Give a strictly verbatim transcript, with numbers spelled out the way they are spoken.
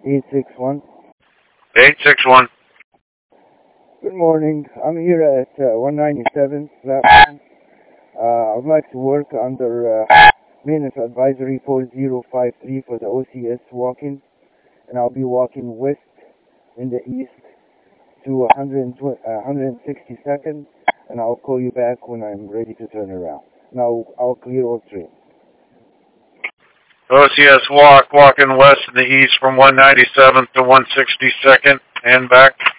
eight six one. eight six one. Good morning. I'm here at uh, one ninety-seven platform. Uh, I would like to work under uh, maintenance advisory four zero five three for the O C S walking, and I'll be walking west in the east to one sixty-second, and I'll call you back when I'm ready to turn around. Now I'll clear all train. O C S walk, walking west in the east from one ninety-seventh to one sixty-second and back.